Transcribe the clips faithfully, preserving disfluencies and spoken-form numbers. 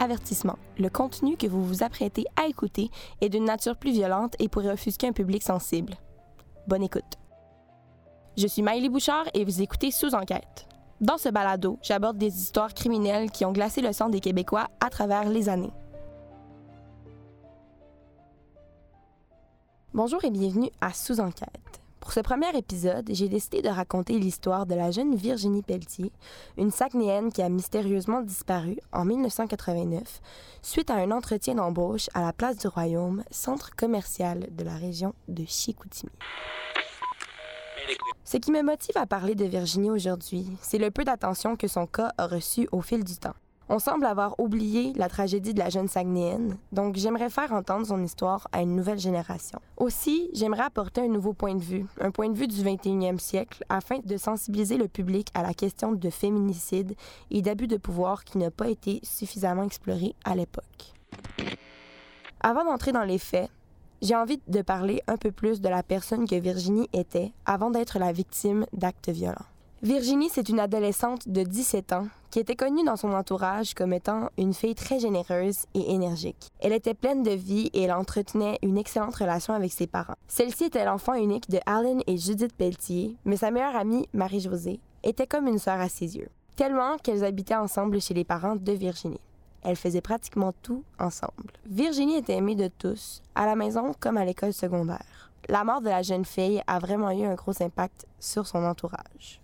Avertissement. Le contenu que vous vous apprêtez à écouter est d'une nature plus violente et pourrait offusquer un public sensible. Bonne écoute. Je suis Maëlie Bouchard et vous écoutez Sous Enquête. Dans ce balado, j'aborde des histoires criminelles qui ont glacé le sang des Québécois à travers les années. Bonjour et bienvenue à Sous Enquête. Pour ce premier épisode, j'ai décidé de raconter l'histoire de la jeune Virginie Pelletier, une Saguenayenne qui a mystérieusement disparu en dix-neuf cent quatre-vingt-neuf suite à un entretien d'embauche à la Place du Royaume, centre commercial de la région de Chicoutimi. Ce qui me motive à parler de Virginie aujourd'hui, c'est le peu d'attention que son cas a reçu au fil du temps. On semble avoir oublié la tragédie de la jeune Saguenayenne, donc j'aimerais faire entendre son histoire à une nouvelle génération. Aussi, j'aimerais apporter un nouveau point de vue, un point de vue du vingt et unième siècle, afin de sensibiliser le public à la question de féminicide et d'abus de pouvoir qui n'a pas été suffisamment exploré à l'époque. Avant d'entrer dans les faits, j'ai envie de parler un peu plus de la personne que Virginie était avant d'être la victime d'actes violents. Virginie, c'est une adolescente de dix-sept ans qui était connue dans son entourage comme étant une fille très généreuse et énergique. Elle était pleine de vie et elle entretenait une excellente relation avec ses parents. Celle-ci était l'enfant unique de Alan et Judith Pelletier, mais sa meilleure amie, Marie-Josée, était comme une sœur à ses yeux. Tellement qu'elles habitaient ensemble chez les parents de Virginie. Elles faisaient pratiquement tout ensemble. Virginie était aimée de tous, à la maison comme à l'école secondaire. La mort de la jeune fille a vraiment eu un gros impact sur son entourage.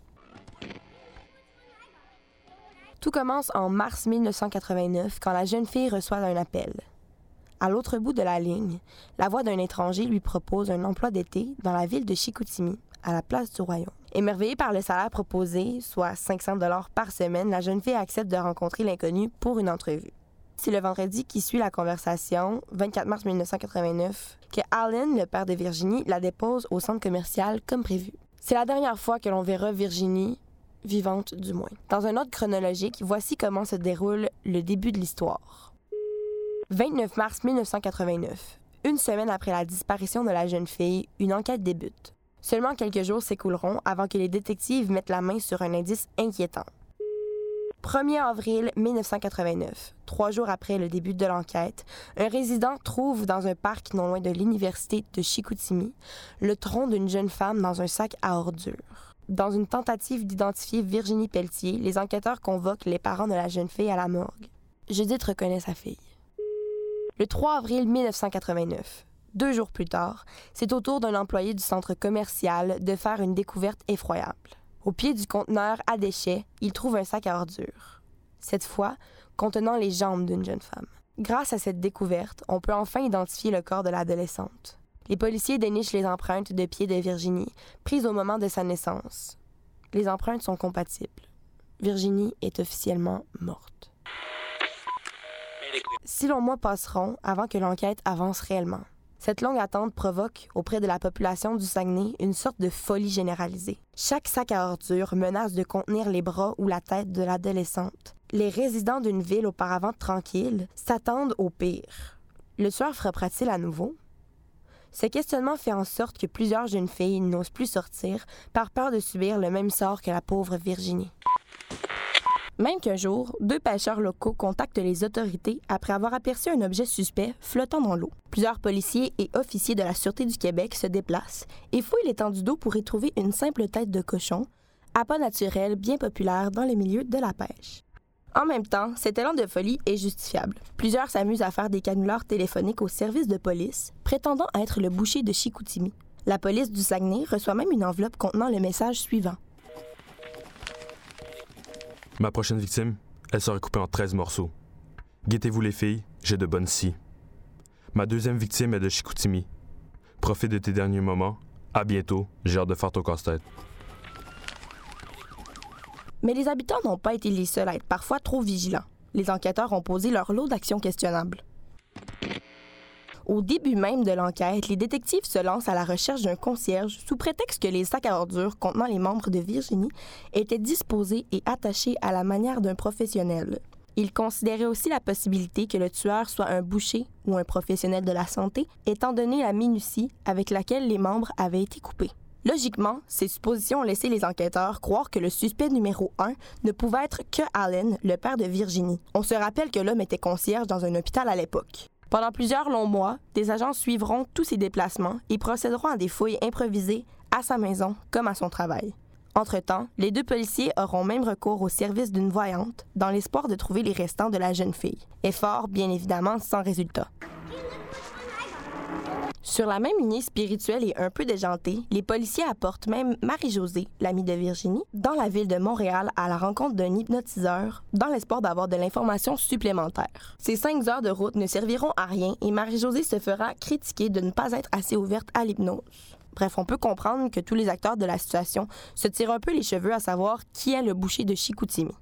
Tout commence en mars dix-neuf cent quatre-vingt-neuf quand la jeune fille reçoit un appel. À l'autre bout de la ligne, la voix d'un étranger lui propose un emploi d'été dans la ville de Chicoutimi, à la Place du Royaume. Émerveillée par le salaire proposé, soit cinq cents dollars par semaine, la jeune fille accepte de rencontrer l'inconnu pour une entrevue. C'est le vendredi qui suit la conversation, vingt-quatre mars dix-neuf cent quatre-vingt-neuf, que Alan, le père de Virginie, la dépose au centre commercial comme prévu. C'est la dernière fois que l'on verra Virginie, vivante du moins. Dans un ordre chronologique, voici comment se déroule le début de l'histoire. vingt-neuf mars dix-neuf cent quatre-vingt-neuf. Une semaine après la disparition de la jeune fille, une enquête débute. Seulement quelques jours s'écouleront avant que les détectives mettent la main sur un indice inquiétant. premier avril dix-neuf cent quatre-vingt-neuf, trois jours après le début de l'enquête, un résident trouve dans un parc non loin de l'université de Chicoutimi le tronc d'une jeune femme dans un sac à ordures. Dans une tentative d'identifier Virginie Pelletier, les enquêteurs convoquent les parents de la jeune fille à la morgue. Judith reconnaît sa fille. Le trois avril dix-neuf cent quatre-vingt-neuf, deux jours plus tard, c'est au tour d'un employé du centre commercial de faire une découverte effroyable. Au pied du conteneur à déchets, il trouve un sac à ordures. Cette fois, contenant les jambes d'une jeune femme. Grâce à cette découverte, on peut enfin identifier le corps de l'adolescente. Les policiers dénichent les empreintes de pieds de Virginie, prises au moment de sa naissance. Les empreintes sont compatibles. Virginie est officiellement morte. Six longs mois passeront avant que l'enquête avance réellement. Cette longue attente provoque, auprès de la population du Saguenay, une sorte de folie généralisée. Chaque sac à ordures menace de contenir les bras ou la tête de l'adolescente. Les résidents d'une ville auparavant tranquille s'attendent au pire. Le tueur frappera-t-il à nouveau? Ce questionnement fait en sorte que plusieurs jeunes filles n'osent plus sortir par peur de subir le même sort que la pauvre Virginie. Même qu'un jour, deux pêcheurs locaux contactent les autorités après avoir aperçu un objet suspect flottant dans l'eau. Plusieurs policiers et officiers de la Sûreté du Québec se déplacent et fouillent l'étendue d'eau pour y trouver une simple tête de cochon, appât naturel bien populaire dans les milieux de la pêche. En même temps, cet élan de folie est justifiable. Plusieurs s'amusent à faire des canulars téléphoniques au service de police, prétendant être le boucher de Chicoutimi. La police du Saguenay reçoit même une enveloppe contenant le message suivant. Ma prochaine victime, elle sera coupée en treize morceaux. Guettez-vous les filles, j'ai de bonnes scies. Ma deuxième victime est de Chicoutimi. Profite de tes derniers moments. À bientôt, j'ai hâte de faire ton casse-tête. Mais les habitants n'ont pas été les seuls à être parfois trop vigilants. Les enquêteurs ont posé leur lot d'actions questionnables. Au début même de l'enquête, les détectives se lancent à la recherche d'un concierge sous prétexte que les sacs à ordures contenant les membres de Virginie étaient disposés et attachés à la manière d'un professionnel. Ils considéraient aussi la possibilité que le tueur soit un boucher ou un professionnel de la santé, étant donné la minutie avec laquelle les membres avaient été coupés. Logiquement, ces suppositions ont laissé les enquêteurs croire que le suspect numéro un ne pouvait être que Allen, le père de Virginie. On se rappelle que l'homme était concierge dans un hôpital à l'époque. Pendant plusieurs longs mois, des agents suivront tous ses déplacements et procéderont à des fouilles improvisées à sa maison comme à son travail. Entre-temps, les deux policiers auront même recours au service d'une voyante dans l'espoir de trouver les restants de la jeune fille. Effort, bien évidemment, sans résultat. Sur la même lignée spirituelle et un peu déjantée, les policiers apportent même Marie-Josée, l'amie de Virginie, dans la ville de Montréal à la rencontre d'un hypnotiseur dans l'espoir d'avoir de l'information supplémentaire. Ces cinq heures de route ne serviront à rien et Marie-Josée se fera critiquer de ne pas être assez ouverte à l'hypnose. Bref, on peut comprendre que tous les acteurs de la situation se tirent un peu les cheveux à savoir qui est le boucher de Chicoutimi.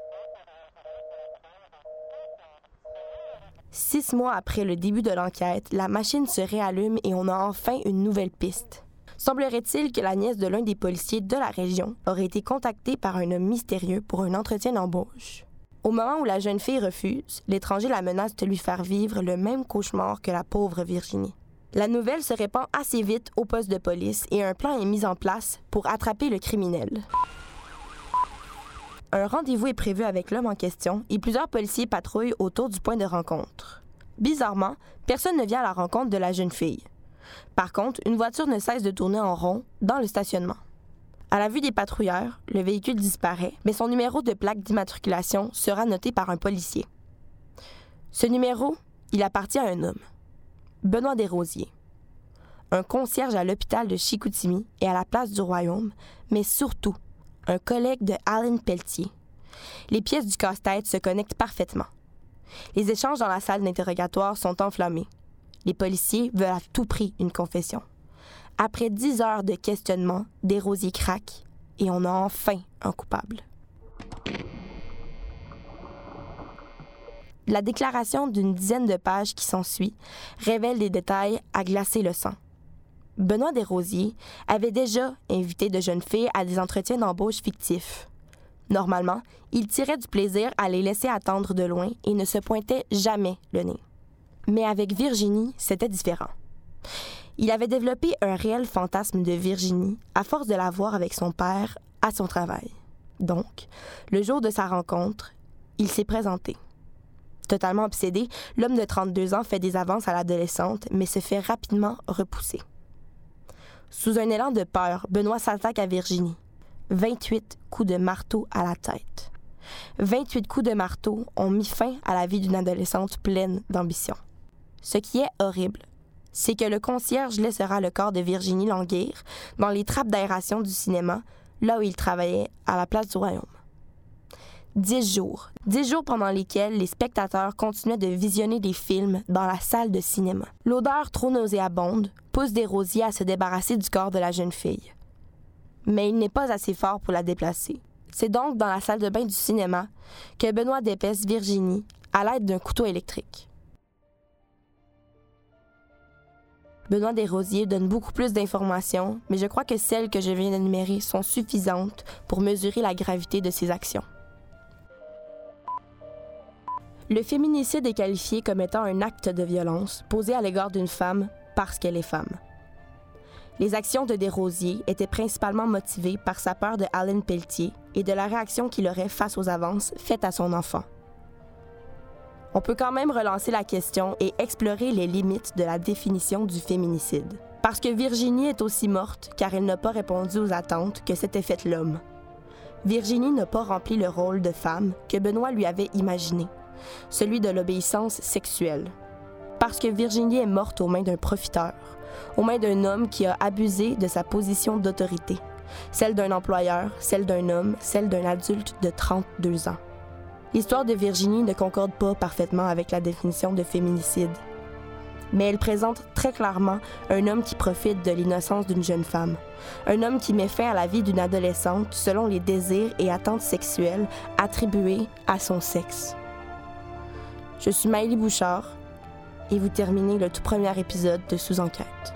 Six mois après le début de l'enquête, la machine se réallume et on a enfin une nouvelle piste. Semblerait-il que la nièce de l'un des policiers de la région aurait été contactée par un homme mystérieux pour un entretien d'embauche. Au moment où la jeune fille refuse, l'étranger la menace de lui faire vivre le même cauchemar que la pauvre Virginie. La nouvelle se répand assez vite au poste de police et un plan est mis en place pour attraper le criminel. Un rendez-vous est prévu avec l'homme en question et plusieurs policiers patrouillent autour du point de rencontre. Bizarrement, personne ne vient à la rencontre de la jeune fille. Par contre, une voiture ne cesse de tourner en rond dans le stationnement. À la vue des patrouilleurs, le véhicule disparaît, mais son numéro de plaque d'immatriculation sera noté par un policier. Ce numéro, il appartient à un homme, Benoît Desrosiers, un concierge à l'hôpital de Chicoutimi et à la place du Royaume, mais surtout un collègue de Allen Pelletier. Les pièces du casse-tête se connectent parfaitement. Les échanges dans la salle d'interrogatoire sont enflammés. Les policiers veulent à tout prix une confession. Après dix heures de questionnement, Desrosiers craque et on a enfin un coupable. La déclaration d'une dizaine de pages qui s'ensuit révèle des détails à glacer le sang. Benoît Desrosiers avait déjà invité de jeunes filles à des entretiens d'embauche fictifs. Normalement, il tirait du plaisir à les laisser attendre de loin et ne se pointait jamais le nez. Mais avec Virginie, c'était différent. Il avait développé un réel fantasme de Virginie à force de la voir avec son père à son travail. Donc, le jour de sa rencontre, il s'est présenté. Totalement obsédé, l'homme de trente-deux ans fait des avances à l'adolescente, mais se fait rapidement repousser. Sous un élan de peur, Benoît s'attaque à Virginie. vingt-huit coups de marteau à la tête. vingt-huit coups de marteau ont mis fin à la vie d'une adolescente pleine d'ambition. Ce qui est horrible, c'est que le concierge laissera le corps de Virginie languir dans les trappes d'aération du cinéma, là où il travaillait à la place du Royaume. Dix jours. Dix jours pendant lesquels les spectateurs continuaient de visionner des films dans la salle de cinéma. L'odeur trop nauséabonde pousse Desrosiers à se débarrasser du corps de la jeune fille. Mais il n'est pas assez fort pour la déplacer. C'est donc dans la salle de bain du cinéma que Benoît dépèce Virginie à l'aide d'un couteau électrique. Benoît Desrosiers donne beaucoup plus d'informations, mais je crois que celles que je viens d'énumérer sont suffisantes pour mesurer la gravité de ses actions. Le féminicide est qualifié comme étant un acte de violence posé à l'égard d'une femme parce qu'elle est femme. Les actions de Desrosiers étaient principalement motivées par sa peur de Allen Pelletier et de la réaction qu'il aurait face aux avances faites à son enfant. On peut quand même relancer la question et explorer les limites de la définition du féminicide. Parce que Virginie est aussi morte car elle n'a pas répondu aux attentes que s'était faites l'homme. Virginie n'a pas rempli le rôle de femme que Benoît lui avait imaginé, celui de l'obéissance sexuelle. Parce que Virginie est morte aux mains d'un profiteur, aux mains d'un homme qui a abusé de sa position d'autorité, celle d'un employeur, celle d'un homme, celle d'un adulte de trente-deux ans. L'histoire de Virginie ne concorde pas parfaitement avec la définition de féminicide, mais elle présente très clairement un homme qui profite de l'innocence d'une jeune femme, un homme qui met fin à la vie d'une adolescente selon les désirs et attentes sexuelles attribués à son sexe. Je suis Maëlie Bouchard et vous terminez le tout premier épisode de Sous Enquête.